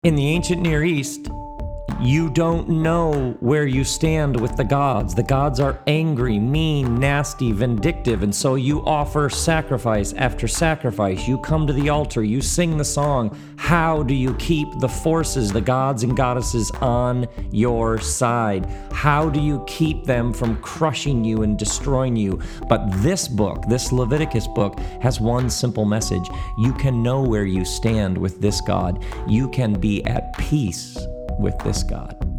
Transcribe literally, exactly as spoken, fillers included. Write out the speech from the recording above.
In the ancient Near East, you don't know where you stand with the gods. The gods are angry, mean, nasty, vindictive, and so you offer sacrifice after sacrifice. You come to the altar, you sing the song. How do you keep the forces, the gods and goddesses, on your side? How do you keep them from crushing you and destroying you? But this book, this Leviticus book, has one simple message. You can know where you stand with this God. You can be at peace with this God.